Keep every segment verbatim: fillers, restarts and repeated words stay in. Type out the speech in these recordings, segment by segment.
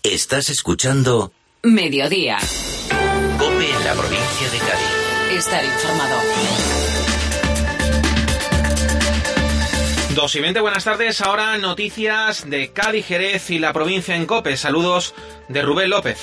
Estás escuchando Mediodía. COPE en la provincia de Cádiz. Estar informado. Dos y veinte, buenas tardes. Ahora noticias de Cádiz, Jerez y la provincia en COPE. Saludos de Rubén López.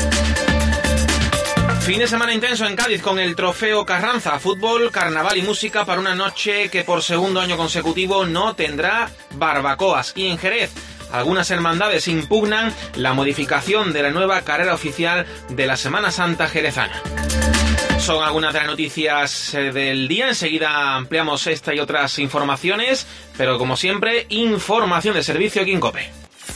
Fin de semana intenso en Cádiz con el Trofeo Carranza. Fútbol, carnaval y música para una noche que por segundo año consecutivo no tendrá barbacoas. Y en Jerez, algunas hermandades impugnan la modificación de la nueva carrera oficial de la Semana Santa jerezana. Son algunas de las noticias del día. Enseguida ampliamos esta y otras informaciones, pero como siempre, información de servicio aquí en COPE.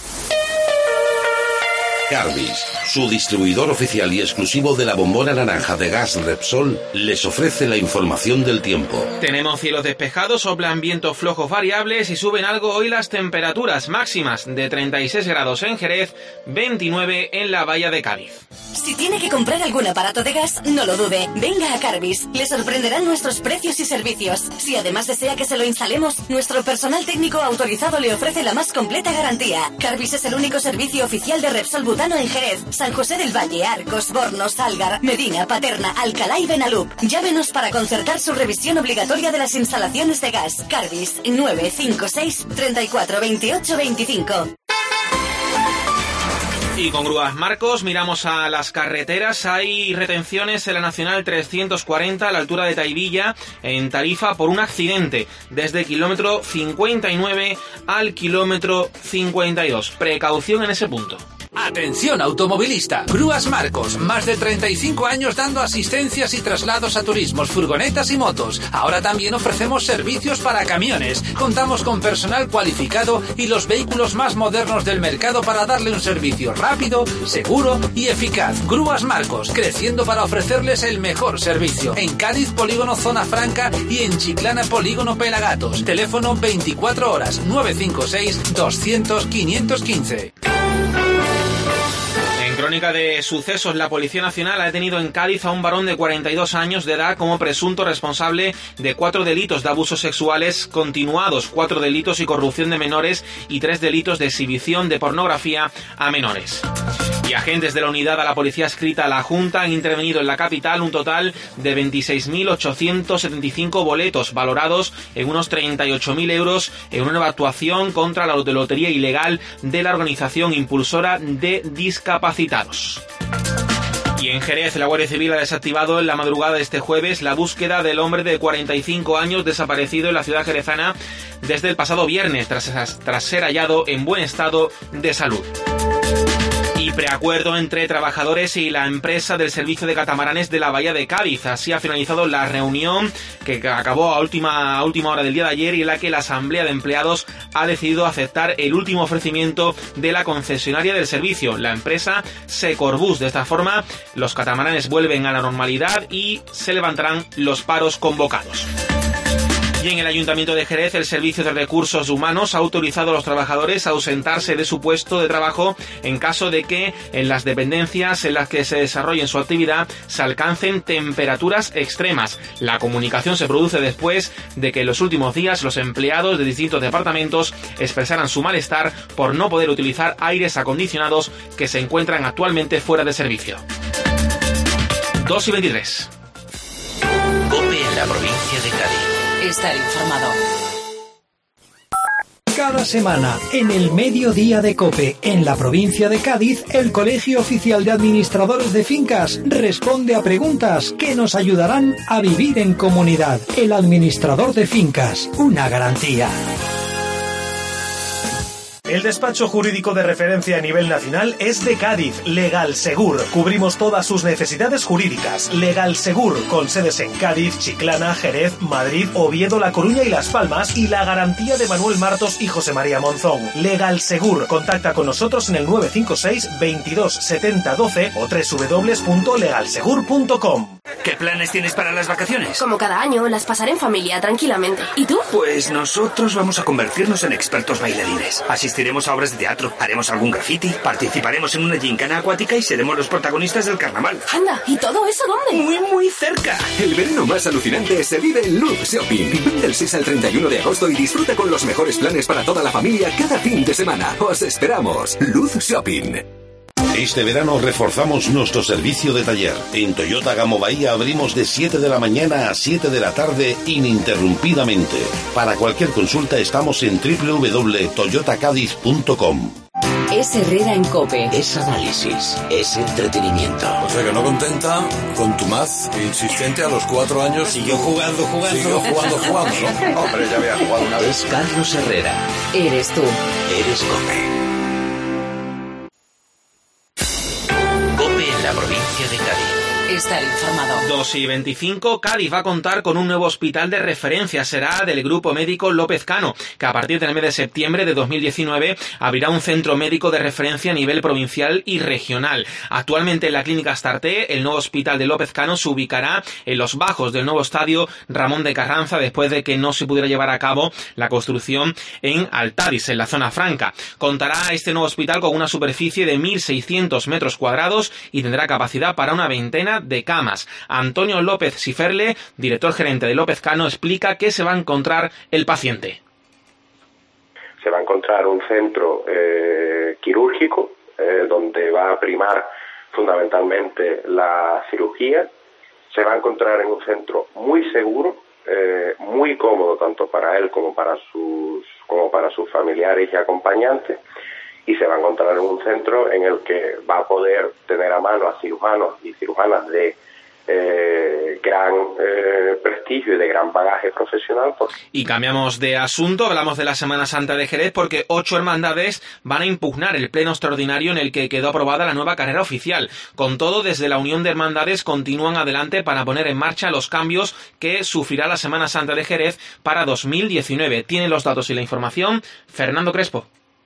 Carbis, su distribuidor oficial y exclusivo de la bombona naranja de gas Repsol, les ofrece la información del tiempo. Tenemos cielos despejados, soplan vientos flojos variables y suben algo hoy las temperaturas máximas de treinta y seis grados en Jerez, veintinueve en la Bahía de Cádiz. Si tiene que comprar algún aparato de gas, no lo dude. Venga a Carbis. Le sorprenderán nuestros precios y servicios. Si además desea que se lo instalemos, nuestro personal técnico autorizado le ofrece la más completa garantía. Carbis es el único servicio oficial de Repsol Butano en Jerez, San José del Valle, Arcos, Bornos, Algar, Medina, Paterna, Alcalá y Benalup. Llámenos para concertar su revisión obligatoria de las instalaciones de gas. Carbis nueve cinco seis, treinta y cuatro, veintiocho, veinticinco. Y con Grúas Marcos miramos a las carreteras. Hay retenciones en la Nacional trescientos cuarenta a la altura de Taivilla, en Tarifa, por un accidente desde el kilómetro cincuenta y nueve al kilómetro cincuenta y dos. Precaución en ese punto. Atención automovilista, Grúas Marcos, más de treinta y cinco años dando asistencias y traslados a turismos, furgonetas y motos. Ahora también ofrecemos servicios para camiones. Contamos con personal cualificado y los vehículos más modernos del mercado para darle un servicio rápido, seguro y eficaz. Grúas Marcos, creciendo para ofrecerles el mejor servicio. En Cádiz, Polígono Zona Franca, y en Chiclana, Polígono Pelagatos. Teléfono veinticuatro horas, nueve cinco seis, doscientos, quinientos quince. En crónica de sucesos, la Policía Nacional ha detenido en Cádiz a un varón de cuarenta y dos años de edad como presunto responsable de cuatro delitos de abusos sexuales continuados, cuatro delitos y corrupción de menores y tres delitos de exhibición de pornografía a menores. Y agentes de la unidad a la Policía Adscrita a la Junta han intervenido en la capital un total de veintiséis mil ochocientos setenta y cinco boletos valorados en unos treinta y ocho mil euros en una nueva actuación contra la lotería ilegal de la organización impulsora de discapacitados. Y en Jerez, la Guardia Civil ha desactivado en la madrugada de este jueves la búsqueda del hombre de cuarenta y cinco años desaparecido en la ciudad jerezana desde el pasado viernes, tras, tras ser hallado en buen estado de salud. Y preacuerdo entre trabajadores y la empresa del servicio de catamaranes de la Bahía de Cádiz. Así ha finalizado la reunión que acabó a última, a última hora del día de ayer y en la que la Asamblea de Empleados ha decidido aceptar el último ofrecimiento de la concesionaria del servicio, la empresa Secorbus. De esta forma, los catamaranes vuelven a la normalidad y se levantarán los paros convocados. Y en el Ayuntamiento de Jerez, el Servicio de Recursos Humanos ha autorizado a los trabajadores a ausentarse de su puesto de trabajo en caso de que en las dependencias en las que se desarrollen su actividad se alcancen temperaturas extremas. La comunicación se produce después de que en los últimos días los empleados de distintos departamentos expresaran su malestar por no poder utilizar aires acondicionados que se encuentran actualmente fuera de servicio. dos y veintitrés. COPE en la provincia de Cádiz. Estar informado. Cada semana, en el mediodía de COPE, en la provincia de Cádiz, el Colegio Oficial de Administradores de Fincas responde a preguntas que nos ayudarán a vivir en comunidad. El administrador de fincas, una garantía. El despacho jurídico de referencia a nivel nacional es de Cádiz, Legal Segur. Cubrimos todas sus necesidades jurídicas. Legal Segur, con sedes en Cádiz, Chiclana, Jerez, Madrid, Oviedo, La Coruña y Las Palmas, y la garantía de Manuel Martos y José María Monzón. Legal Segur. Contacta con nosotros en el nueve cinco seis, veintidós, setenta, doce o doble u doble u doble u punto legal segur punto com. ¿Qué planes tienes para las vacaciones? Como cada año, las pasaré en familia, tranquilamente. ¿Y tú? Pues nosotros vamos a convertirnos en expertos bailarines. Asistiremos a obras de teatro, haremos algún graffiti, participaremos en una gincana acuática y seremos los protagonistas del carnaval. Anda, ¿y todo eso dónde? Muy, muy cerca. El verano más alucinante se vive en Luz Shopping. Ven del seis al treinta y uno de agosto y disfruta con los mejores planes para toda la familia cada fin de semana. ¡Os esperamos! Luz Shopping. Este verano reforzamos nuestro servicio de taller. En Toyota Gamo Bahía abrimos de siete de la mañana a siete de la tarde ininterrumpidamente. Para cualquier consulta estamos en doble u doble u doble u punto toyota cádiz punto com. Es Herrera en COPE. Es análisis, es entretenimiento. O sea que no contenta, contumaz e insistente a los cuatro años. Siguió jugando, jugando. Siguió jugando, jugando, ¿no? Hombre, ya había jugado una vez. Es Carlos Herrera. Eres tú. Eres COPE. COPE en la provincia de Cádiz. Estar informado. dos y veinticinco, Cádiz va a contar con un nuevo hospital de referencia. Será del Grupo Médico López Cano, que a partir del mes de septiembre de dos mil diecinueve abrirá un centro médico de referencia a nivel provincial y regional. Actualmente en la Clínica Astarté, el nuevo hospital de López Cano se ubicará en los bajos del nuevo estadio Ramón de Carranza, después de que no se pudiera llevar a cabo la construcción en Altadis, en la zona franca. Contará este nuevo hospital con una superficie de mil seiscientos metros cuadrados y tendrá capacidad para una veintena de camas. Antonio López Ciferle, director gerente de López Cano, explica qué se va a encontrar el paciente. Se va a encontrar un centro eh, quirúrgico eh, donde va a primar fundamentalmente la cirugía. Se va a encontrar en un centro muy seguro, eh, muy cómodo tanto para él como para sus como para sus familiares y acompañantes. Y se va a encontrar en un centro en el que va a poder tener a mano a cirujanos y cirujanas de eh, gran eh, prestigio y de gran bagaje profesional. Y cambiamos de asunto, hablamos de la Semana Santa de Jerez porque ocho hermandades van a impugnar el pleno extraordinario en el que quedó aprobada la nueva carrera oficial. Con todo, desde la Unión de Hermandades continúan adelante para poner en marcha los cambios que sufrirá la Semana Santa de Jerez para dos mil diecinueve. Tiene los datos y la información Fernando Crespo.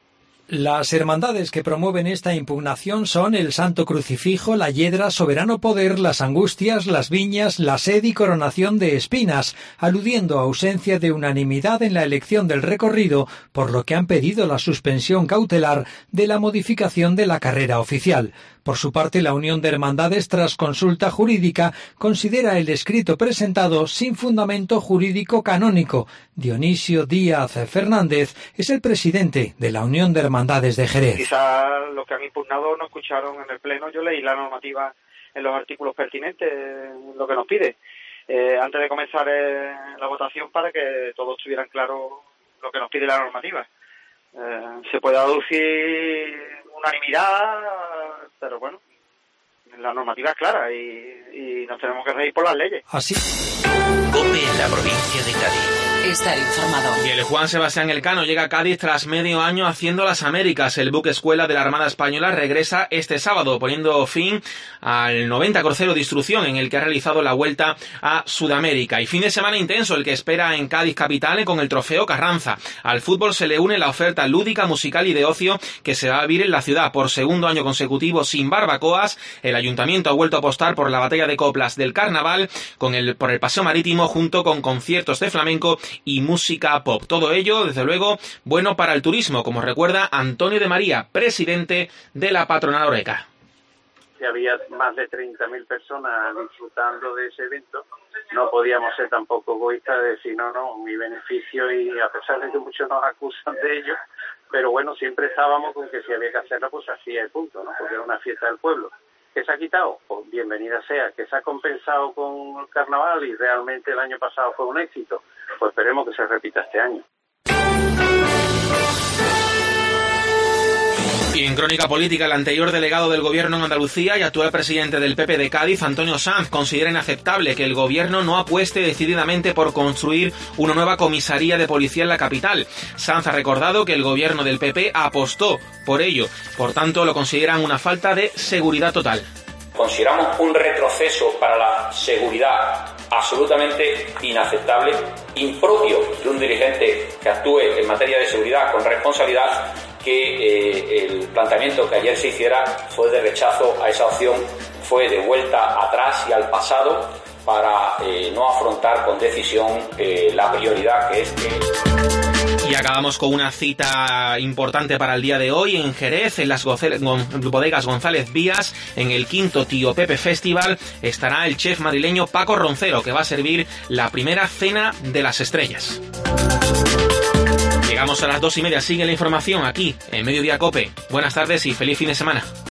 Las hermandades que promueven esta impugnación son el Santo Crucifijo, la Hiedra, Soberano Poder, las Angustias, las Viñas, la Sed y Coronación de Espinas, aludiendo a ausencia de unanimidad en la elección del recorrido, por lo que han pedido la suspensión cautelar de la modificación de la carrera oficial. Por su parte, la Unión de Hermandades, tras consulta jurídica, considera el escrito presentado sin fundamento jurídico canónico. Dionisio Díaz Fernández es el presidente de la Unión de Hermandades de Jerez. Quizás los que han impugnado no escucharon en el Pleno. Yo leí la normativa en los artículos pertinentes, lo que nos pide, eh, antes de comenzar eh, la votación, para que todos tuvieran claro lo que nos pide la normativa. Eh, se puede aducir unanimidad, pero bueno, la normativa es clara y, y nos tenemos que regir por las leyes. Así. COPE en la provincia de Cádiz. Estar informado. Y el Juan Sebastián Elcano llega a Cádiz tras medio año haciendo las Américas. El buque escuela de la Armada Española regresa este sábado, poniendo fin al noventa crucero de instrucción en el que ha realizado la vuelta a Sudamérica. Y fin de semana intenso el que espera en Cádiz capital con el Trofeo Carranza. Al fútbol se le une la oferta lúdica, musical y de ocio que se va a vivir en la ciudad por segundo año consecutivo sin barbacoas. El ayuntamiento ha vuelto a apostar por la batalla de coplas del carnaval con el, por el paseo marítimo, junto con conciertos de flamenco y música pop. Todo ello, desde luego, bueno para el turismo, como recuerda Antonio de María, presidente de la patronal Oreca. Que había más de treinta mil personas disfrutando de ese evento, no podíamos ser tampoco egoístas de decir, no, no, mi beneficio, y a pesar de que muchos nos acusan de ello, pero bueno, siempre estábamos con que si había que hacerlo, pues hacía el punto, ¿no? Porque era una fiesta del pueblo. ¿Que se ha quitado? Pues bienvenida sea. ¿Que se ha compensado con el carnaval y realmente el año pasado fue un éxito? Pues esperemos que se repita este año. Y en crónica política, el anterior delegado del Gobierno en Andalucía y actual presidente del P P de Cádiz, Antonio Sanz, considera inaceptable que el Gobierno no apueste decididamente por construir una nueva comisaría de policía en la capital. Sanz ha recordado que el Gobierno del P P apostó por ello, por tanto lo consideran una falta de seguridad total. Consideramos un retroceso para la seguridad absolutamente inaceptable, impropio de un dirigente que actúe en materia de seguridad con responsabilidad, que eh, el planteamiento que ayer se hiciera fue de rechazo a esa opción, fue de vuelta atrás y al pasado para eh, no afrontar con decisión eh, la prioridad que es que... Y acabamos con una cita importante para el día de hoy en Jerez, en las bodegas González Vías, en el quinto Tío Pepe Festival, estará el chef madrileño Paco Roncero, que va a servir la primera cena de las estrellas. Llegamos a las dos y media, sigue la información aquí en Mediodía COPE. Buenas tardes y feliz fin de semana.